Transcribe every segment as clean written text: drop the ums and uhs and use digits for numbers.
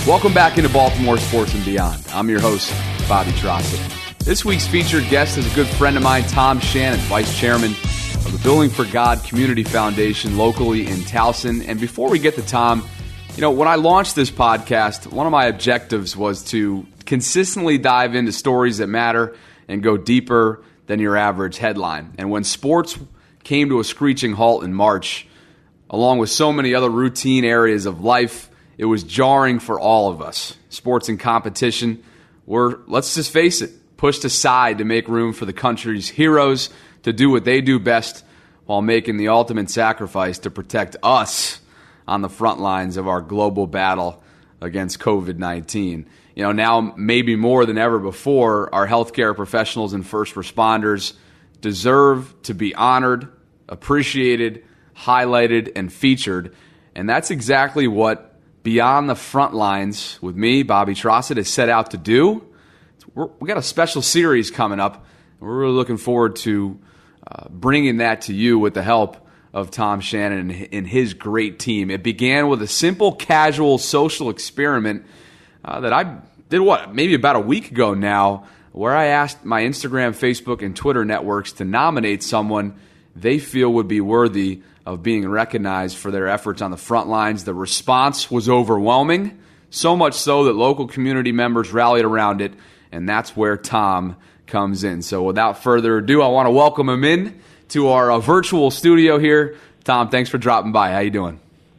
Welcome back into Baltimore Sports and Beyond. I'm your host, Bobby Trossett. This week's featured guest is a good friend of mine, Tom Shannon, Vice Chairman of the Building for God Community Foundation locally in Towson. And before we get to Tom, when I launched this podcast, one of my objectives was to consistently dive into stories that matter and go deeper than your average headline. And when sports came to a screeching halt in March, along with so many other routine areas of life, it was jarring for all of us. Sports and competition were, let's just face it, pushed aside to make room for the country's heroes to do what they do best while making the ultimate sacrifice to protect us on the front lines of our global battle against COVID-19. Now maybe more than ever before, our healthcare professionals and first responders deserve to be honored, appreciated, highlighted, and featured. And that's exactly what Beyond the Front Lines with me, Bobby Trossett, is set out to do. We got a special series coming up. We're really looking forward to bringing that to you with the help of Tom Shannon and his great team. It began with a simple, casual, social experiment that I did, maybe about a week ago now, where I asked my Instagram, Facebook, and Twitter networks to nominate someone they feel would be worthy of being recognized for their efforts on the front lines. The response was overwhelming, so much so that local community members rallied around it, and that's where Tom comes in. So without further ado, I want to welcome him in to our virtual studio here. Tom, thanks for dropping by. How you doing?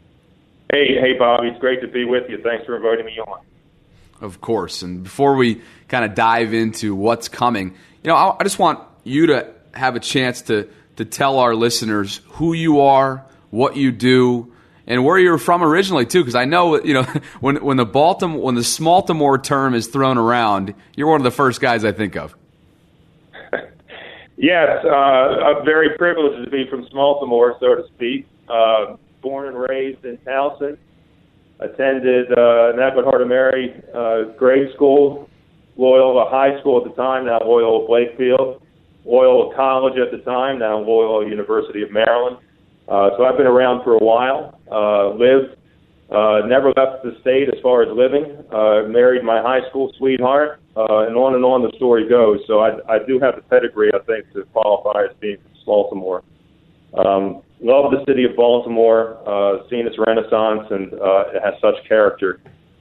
Hey, Bobby. It's great to be with you. Thanks for inviting me on. Of course. And before we kind of dive into what's coming, I just want you to have a chance to tell our listeners who you are, what you do, and where you're from originally too. Because I know, when the Smaltimore term is thrown around, you're one of the first guys I think of. Yes, I'm very privileged to be from Smaltimore, so to speak. Born and raised in Towson. Attended Napa Heart of Mary grade school, Loyola High School at the time, now Loyola Blakefield. Loyola College at the time, now Loyola University of Maryland. So I've been around for a while. Never left the state as far as living. Married my high school sweetheart, and on the story goes. So I do have the pedigree, I think, to qualify as being from Baltimore. Love the city of Baltimore, seen its renaissance, and it has such character.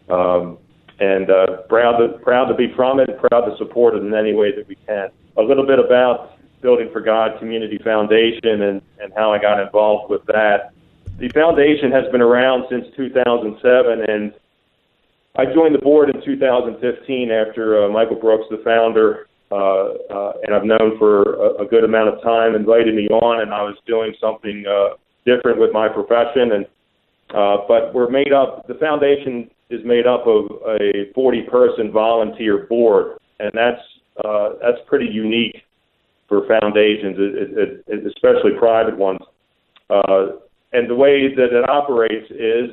And proud to be from it, proud to support it in any way that we can. A little bit about Building for God Community Foundation and how I got involved with that. The foundation has been around since 2007, and I joined the board in 2015 after Michael Brooks, the founder, and I've known for a good amount of time, invited me on, and I was doing something different with my profession. But the foundation is made up of a 40-person volunteer board, and that's pretty unique for foundations, especially private ones. And the way that it operates is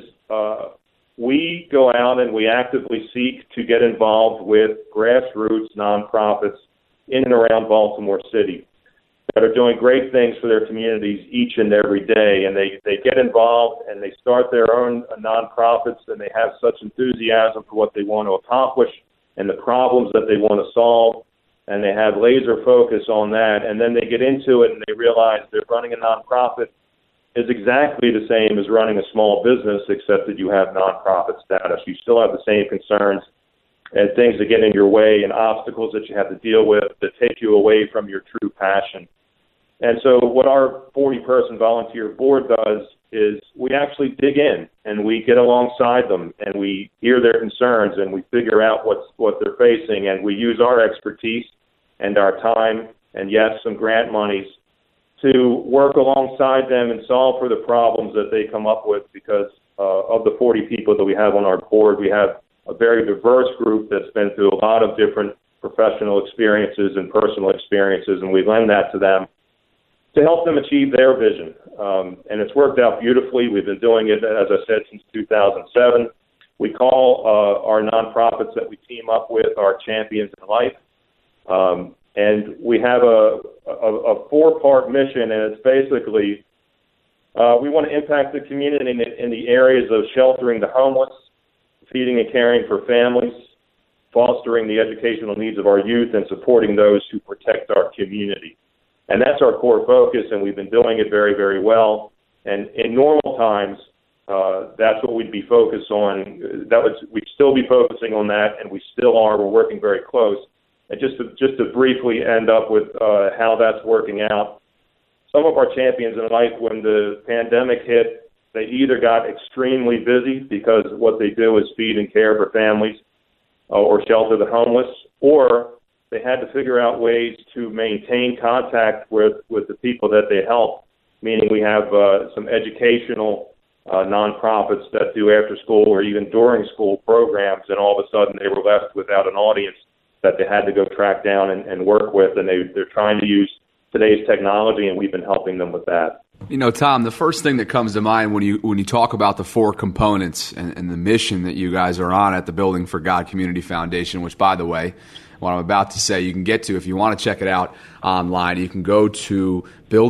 we go out and we actively seek to get involved with grassroots nonprofits in and around Baltimore City that are doing great things for their communities each and every day. And they get involved and they start their own nonprofits, and they have such enthusiasm for what they want to accomplish and the problems that they want to solve. And they have laser focus on that. And then they get into it and they realize that running a nonprofit is exactly the same as running a small business, except that you have nonprofit status. You still have the same concerns and things that get in your way and obstacles that you have to deal with that take you away from your true passion. And so what our 40-person volunteer board does is we actually dig in and we get alongside them and we hear their concerns and we figure out what they're facing, and we use our expertise and our time and, yes, some grant monies to work alongside them and solve for the problems that they come up with. Because of the 40 people that we have on our board, we have a very diverse group that's been through a lot of different professional experiences and personal experiences, and we lend that to them to help them achieve their vision. And it's worked out beautifully. We've been doing it, as I said, since 2007. We call our nonprofits that we team up with our Champions in Life. And we have a four-part mission, and it's basically we want to impact the community in the areas of sheltering the homeless, feeding and caring for families, fostering the educational needs of our youth, and supporting those who protect our community. And that's our core focus, and we've been doing it very, very well. And in normal times, that's what we'd be focused on. We'd still be focusing on that, and we still are. We're working very close. And just to briefly end up with how that's working out, some of our champions in life, when the pandemic hit, they either got extremely busy because what they do is feed and care for families or shelter the homeless, or they had to figure out ways to maintain contact with the people that they help, meaning we have some educational nonprofits that do after-school or even during-school programs, and all of a sudden they were left without an audience that they had to go track down and work with, and they're trying to use today's technology, and we've been helping them with that. You know, Tom, the first thing that comes to mind when you talk about the four components and the mission that you guys are on at the Building for God Community Foundation, which, by the way, what I'm about to say, you can get to if you want to check it out online. You can go to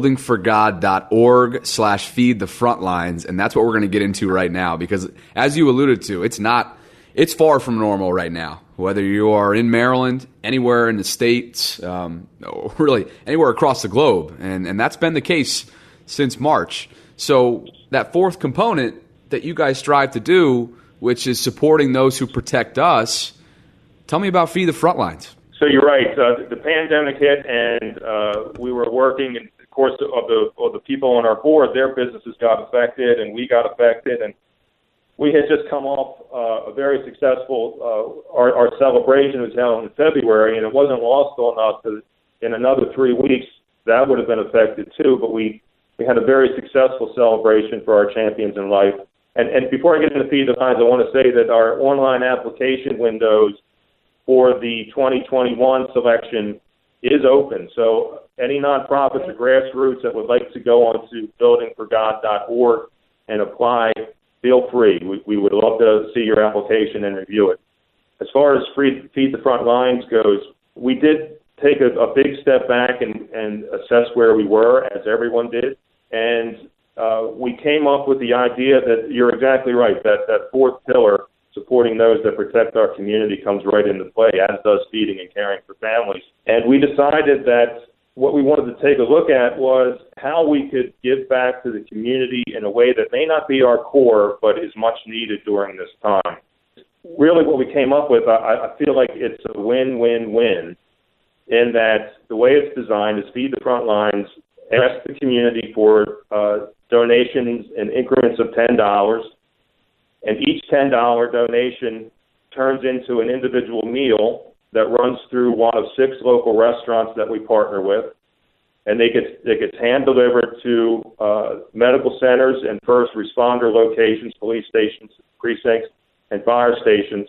buildingforgod.org/feedthefrontlines, and that's what we're going to get into right now, because as you alluded to, it's far from normal right now. Whether you are in Maryland, anywhere in the States, really anywhere across the globe, and that's been the case since March. So that fourth component that you guys strive to do, which is supporting those who protect us, tell me about Feed the Frontlines. So you're right. The pandemic hit, and we were working, and of course, of the people on our board, their businesses got affected, and we got affected, and we had just come off a very successful, our celebration was held in February, and it wasn't lost on us that in another 3 weeks that would have been affected too, but we had a very successful celebration for our champions in life. And before I get into Feed the Frontlines, I want to say that our online application windows for the 2021 selection is open. So any nonprofits or grassroots that would like to go onto buildingforgod.org and apply, feel free. We would love to see your application and review it. As far as Feed the Front Lines goes, we did take a big step back and assess where we were, as everyone did. And we came up with the idea that you're exactly right, that fourth pillar, supporting those that protect our community, comes right into play, as does feeding and caring for families. And we decided that what we wanted to take a look at was how we could give back to the community in a way that may not be our core, but is much needed during this time. Really what we came up with, I feel like it's a win-win-win, in that the way it's designed is Feed the Front Lines, ask the community for donations in increments of $10, and each $10 donation turns into an individual meal that runs through one of 6 local restaurants that we partner with, and it gets hand-delivered to medical centers and first responder locations, police stations, precincts, and fire stations,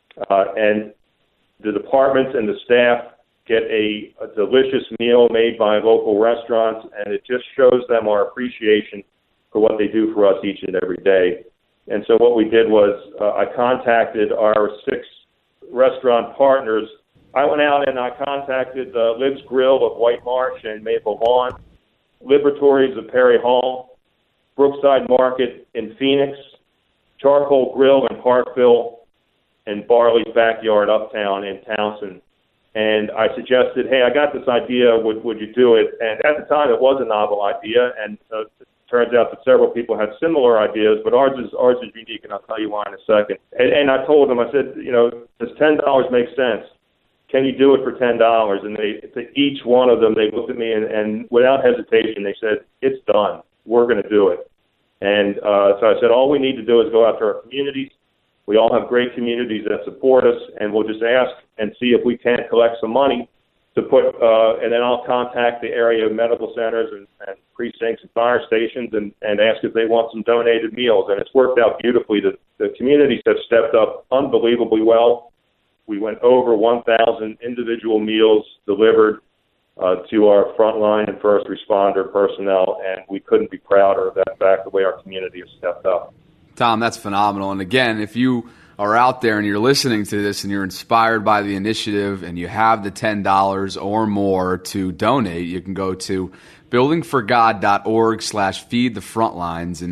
and the departments and the staff get a delicious meal made by local restaurants, and it just shows them our appreciation for what they do for us each and every day. And so what we did was I contacted our 6 restaurant partners. I went out and I contacted Lib's Grill of White Marsh and Maple Lawn, Liberatories of Perry Hall, Brookside Market in Phoenix, Charcoal Grill in Parkville, and Barley's Backyard Uptown in Townsend. And I suggested, hey, I got this idea, would you do it? And at the time, it was a novel idea, and it turns out that several people had similar ideas, but ours is unique, and I'll tell you why in a second. And I told them, I said, does $10 make sense? Can you do it for $10? And to each one of them, they looked at me, and without hesitation, they said, it's done. We're going to do it. And so I said, all we need to do is go out to our communities. We all have great communities that support us, and we'll just ask and see if we can't collect some money to put, and then I'll contact the area medical centers and precincts and fire stations and ask if they want some donated meals. And it's worked out beautifully. The communities have stepped up unbelievably well. We went over 1,000 individual meals delivered to our frontline and first responder personnel, and we couldn't be prouder of that fact, the way our community has stepped up. Tom, that's phenomenal. And again, if you are out there and you're listening to this and you're inspired by the initiative and you have the $10 or more to donate, you can go to buildingforgod.org/feedthefrontlines. And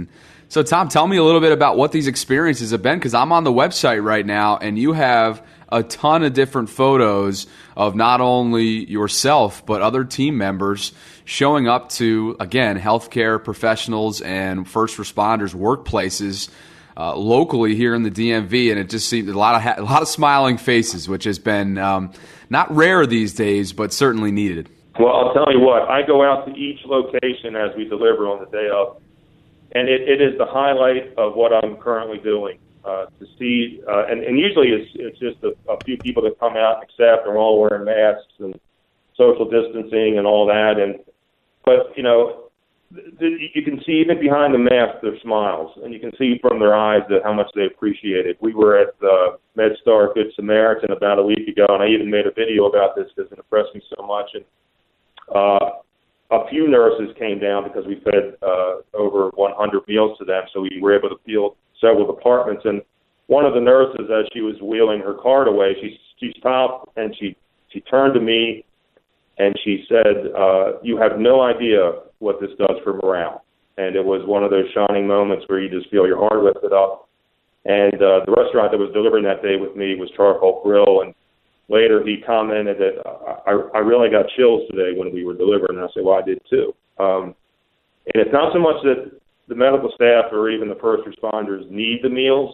So, Tom, tell me a little bit about what these experiences have been, because I'm on the website right now, and you have a ton of different photos of not only yourself, but other team members showing up to, again, healthcare professionals and first responders' workplaces locally here in the DMV, and it just seemed a lot of smiling faces, which has been not rare these days, but certainly needed. Well, I'll tell you what, I go out to each location as we deliver on the day of, and it is the highlight of what I'm currently doing. To see, and usually it's just a few people that come out and accept, and we're all wearing masks and social distancing and all that. But you know, you can see even behind the mask their smiles, and you can see from their eyes that how much they appreciate it. We were at MedStar Good Samaritan about a week ago, and I even made a video about this because it impressed me so much. And a few nurses came down because we fed over 100 meals to them, so we were able to field several departments. And one of the nurses, as she was wheeling her cart away, she stopped and she turned to me and she said, "You have no idea what this does for morale." And it was one of those shining moments where you just feel your heart lifted up. And the restaurant that was delivering that day with me was Charcoal Grill, and later he commented that I really got chills today when we were delivering. And I said, well, I did too. And it's not so much that the medical staff or even the first responders need the meals.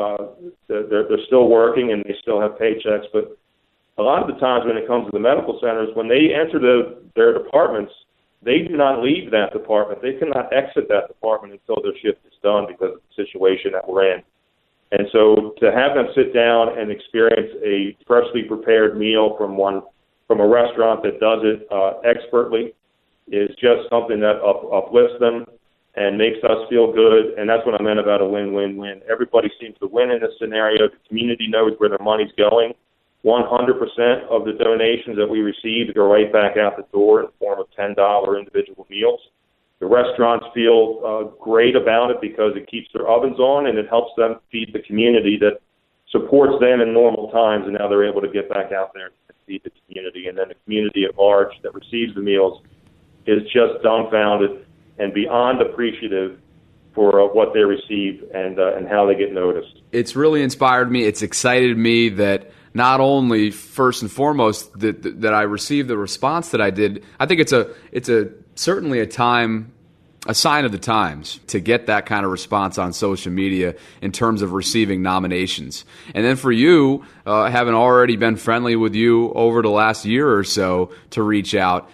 They're still working and they still have paychecks. But a lot of the times when it comes to the medical centers, when they enter their departments, they do not leave that department. They cannot exit that department until their shift is done because of the situation that we're in. And so to have them sit down and experience a freshly prepared meal from a restaurant that does it expertly is just something that uplifts them and makes us feel good. And that's what I meant about a win-win-win. Everybody seems to win in this scenario. The community knows where their money's going. 100% of the donations that we receive go right back out the door in the form of $10 individual meals. The restaurants feel great about it because it keeps their ovens on and it helps them feed the community that supports them in normal times, and now they're able to get back out there and feed the community. And then the community at large that receives the meals is just dumbfounded and beyond appreciative for what they receive and how they get noticed. It's really inspired me. It's excited me that not only first and foremost that I received the response that I did. I think it's certainly a sign of the times to get that kind of response on social media in terms of receiving nominations. And then for you, having already been friendly with you over the last year or so, to reach out,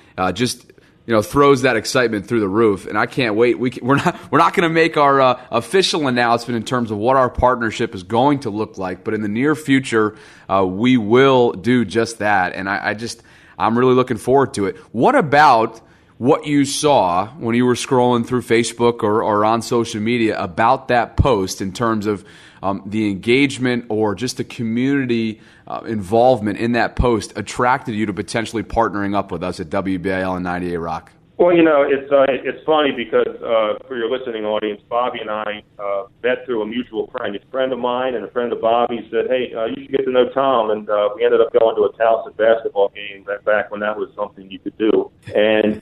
throws that excitement through the roof. And I can't wait. We're not going to make our official announcement in terms of what our partnership is going to look like, but in the near future, we will do just that. And I'm really looking forward to it. What about what you saw when you were scrolling through Facebook or on social media about that post in terms of the engagement or just the community involvement in that post attracted you to potentially partnering up with us at WBIL and 98 Rock? Well, it's funny because for your listening audience, Bobby and I met through a mutual friend. A friend of mine and a friend of Bobby said, hey, you should get to know Tom. And we ended up going to a Towson basketball game back when that was something you could do. And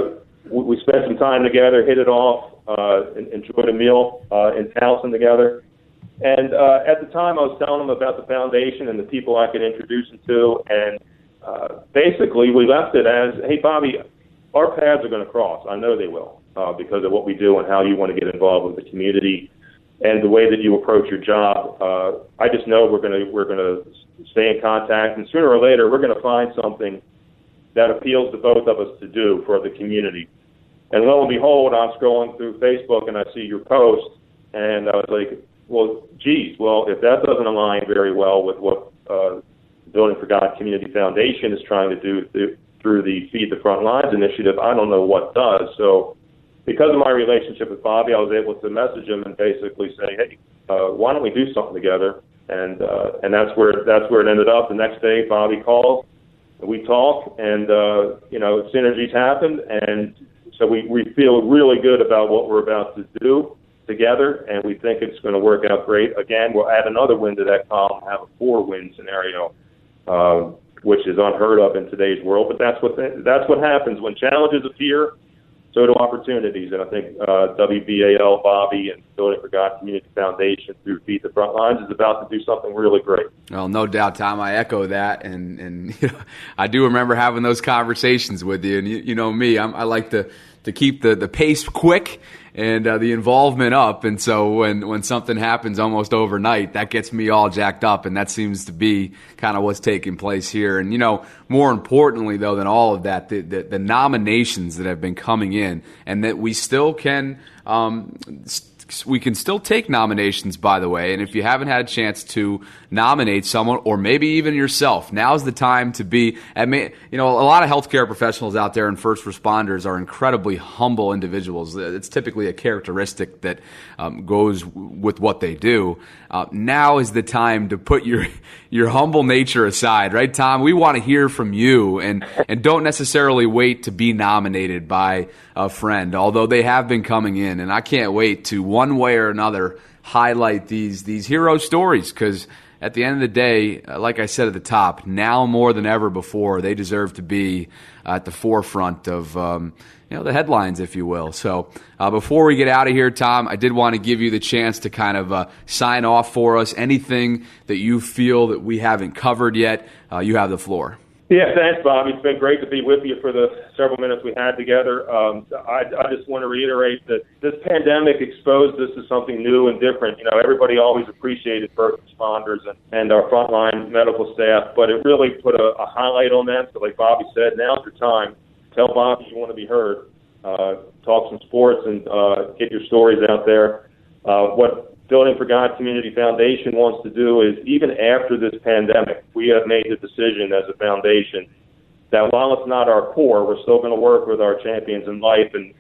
we spent some time together, hit it off, enjoyed a meal in Towson together. And at the time, I was telling him about the foundation and the people I could introduce him to. And basically, we left it as, hey, Bobby, our paths are going to cross. I know they will because of what we do and how you want to get involved with the community and the way that you approach your job. I just know we're going to stay in contact, and sooner or later we're going to find something that appeals to both of us to do for the community. And lo and behold, I'm scrolling through Facebook and I see your post, and I was like, well, geez, if that doesn't align very well with what Building for God Community Foundation is trying to do through the Feed the Front Lines initiative, I don't know what does. So because of my relationship with Bobby, I was able to message him and basically say, hey, why don't we do something together? And that's where it ended up. The next day, Bobby called, we talked, and synergies happened, and so we feel really good about what we're about to do together, and we think it's going to work out great. Again, we'll add another win to that column, have a 4-win scenario, which is unheard of in today's world. But that's what happens when challenges appear. so do opportunities. And I think WBAL, Bobby, and Building for God Community Foundation through Feed the Front Lines is about to do something really great. Well, no doubt, Tom. I echo that, and you know, I do remember having those conversations with you. And you know me, I like to keep the pace quick and the involvement up. And so when something happens almost overnight, that gets me all jacked up, and that seems to be kind of what's taking place here. And, you know, more importantly, though, than all of that, the nominations that have been coming in, and that we still can we can still take nominations, by the way. And if you haven't had a chance to nominate someone, or maybe even yourself, now's the time to be. You know, a lot of healthcare professionals out there and first responders are incredibly humble individuals. It's typically a characteristic that goes with what they do. Now is the time to put your humble nature aside, right, Tom? We want to hear from you, and don't necessarily wait to be nominated by a friend, although they have been coming in, and I can't wait to, one way or another, highlight these hero stories, because at the end of the day, like I said at the top, now more than ever before, they deserve to be at the forefront of the headlines, if you will. So before we get out of here, Tom, I did want to give you the chance to kind of sign off for us. Anything that you feel that we haven't covered yet, you have the floor. Yeah, thanks, Bobby. It's been great to be with you for the several minutes we had together. I just want to reiterate that this pandemic exposed us to something new and different. You know, everybody always appreciated first responders and our frontline medical staff, but it really put a highlight on that. So like Bobby said, now's your time. Tell Bobby you want to be heard. Talk some sports and get your stories out there. What Building for God Community Foundation wants to do is, even after this pandemic, we have made the decision as a foundation that while it's not our core, we're still going to work with our champions in life and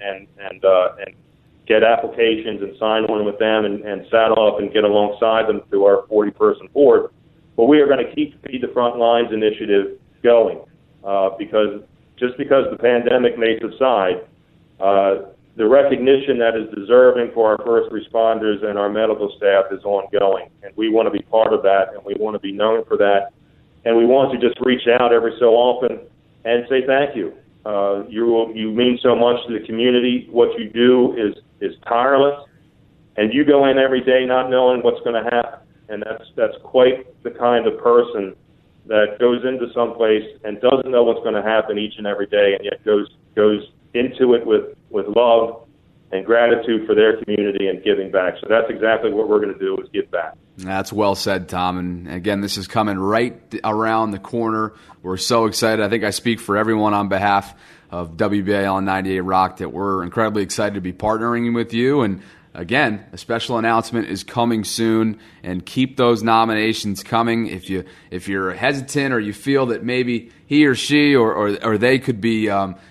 get applications and sign one with them and saddle up and get alongside them through our 40-person board. But we are going to keep Feed the Front Lines initiative going because the pandemic may subside, the recognition that is deserving for our first responders and our medical staff is ongoing, and we want to be part of that, and we want to be known for that, and we want to just reach out every so often and say thank you. You mean so much to the community. What you do is tireless, and you go in every day not knowing what's going to happen, and that's quite the kind of person that goes into some place and doesn't know what's going to happen each and every day, and yet goes into it with love and gratitude for their community and giving back. So that's exactly what we're going to do, is give back. That's well said, Tom. And again, this is coming right around the corner. We're so excited. I think I speak for everyone on behalf of WBAL and 98 Rock that we're incredibly excited to be partnering with you. And again, a special announcement is coming soon, and keep those nominations coming. If you're hesitant or you feel that maybe he or she or they could be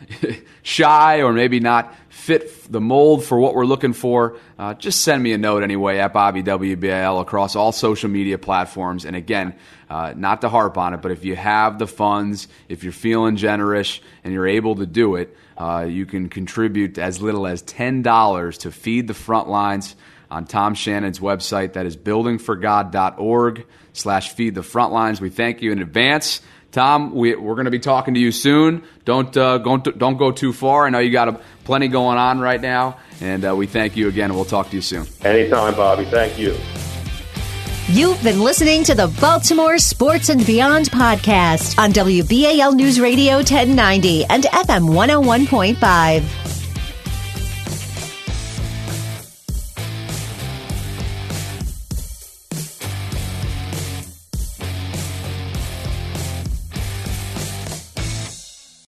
shy or maybe not fit the mold for what we're looking for, just send me a note anyway at Bobby WBAL across all social media platforms. And again, not to harp on it, but if you have the funds, if you're feeling generous and you're able to do it, you can contribute as little as $10 to Feed the Front Lines on Tom Shannon's website. That is buildingforgod.org/Feed the Frontlines. We thank you in advance. Tom, we're going to be talking to you soon. Don't go too far. I know you got plenty going on right now, and we thank you again, and we'll talk to you soon. Anytime, Bobby. Thank you. You've been listening to the Baltimore Sports and Beyond podcast on WBAL News Radio 1090 and FM 101.5.